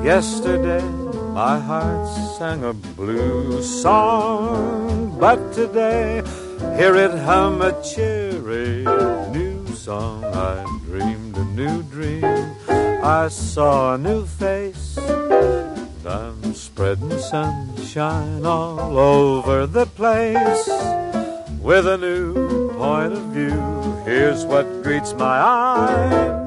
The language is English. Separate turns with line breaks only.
Yesterday my heart sang a blue song, but today hear it hum a cheery new song. I dreamed a new dream, I saw a new face, and I'm spreading sunshine all over the place. With a new point of view, here's what greets my eye.